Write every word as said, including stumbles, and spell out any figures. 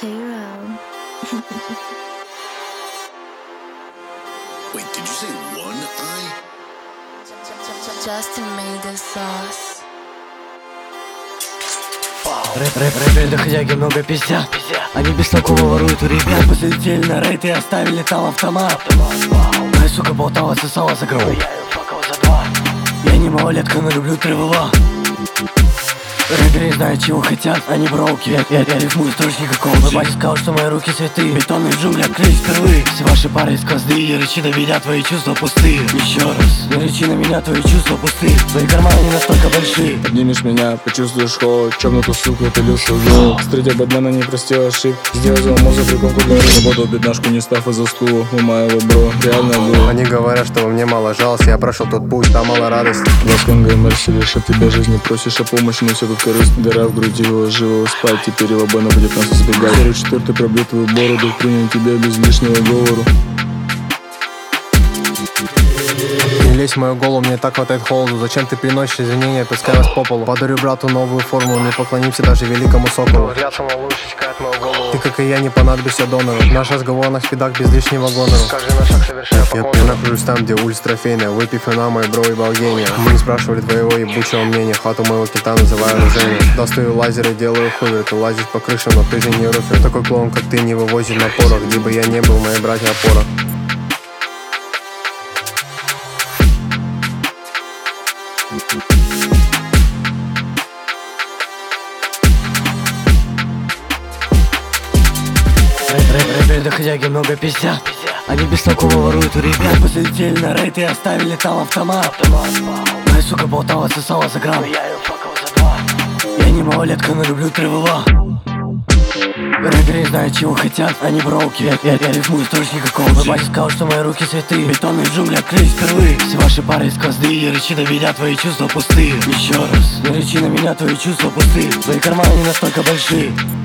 Hero. Wait, did you say one eye? Justin made the sauce. Рэп, рэп, рэперы доходяги много пиздят. Они бестолково воруют у ребят. Посетили на рейд и оставили там автомат. Моя сука болтала, сосала за гроб. Я не малолетка, но люблю тревела. Рэперы не знают, чего хотят, они броуки. Я, я, я рифмую строчника никакого. Мой батя сказал, что мои руки святые. Бетонные джунгли открылись впервые. Все ваши пары из козды, и рычи на меня, твои чувства пустые. Еще раз, не рычи на меня, твои чувства пустые. Твои карманы не настолько большие. Обнимешь меня, почувствуешь холод. Чёрнутую суку, ты люшу жёл. Среди бэтмена не простил ошиб. Сделал мозг приколку для рыбы. Работал бедняжку, не став из-за стула. У моего бро, реально был. Они говорят, что во мне мало жалости. Я прошел тот путь, там мало радости. Ласканга Мерседес, от тебя жизни просишь о помощи, но все тут корысть. Дыра в груди, ложила спать. Теперь его бэна будет нас избегать. Первый четвертый пробью твою бороду. Принял тебя без лишнего говору. Не лезь в мою голову, мне так хватает холоду. Зачем ты приносишь извинения, пускай вас по полу. Подарю брату новую форму, не поклонимся даже великому соколу. Взгляд самого чекает мою голову. Ты, как и я, не понадобишься донору. Наш разговор на спидах без лишнего гонору. Каждый наш шаг совершаю по контуру. Я нахожусь там, где улица трофейная. Выпив вина, мой бро и балгения. Мы не спрашивали твоего ебучего мнения. Хату моего кита называю оружием. Достаю лазер и делаю хувер. Ты лазишь по крышам, но ты же не руфер. Такой клоун, как ты, не вывозит на порох. Где бы я не был, мои братья опора. Рэп, рэп, рэперы доходяги много пиздят. Они бестолково воруют у ребят. Посетили на рейд и оставили там автомат. Моя сука болтала, сосала за грамм. Я не малолетка, но люблю тревела. Рэперы не знают, чего хотят, они броуки. Я, я, я рифмую строчника никакого. Мой батя сказал, что мои руки святые. Бетонные джунгли открылись впервые. Все ваши пары из козды, и рычи на меня, твои чувства пустые. Еще раз, не рычи на меня, твои чувства пустые. Твои карманы не настолько большие.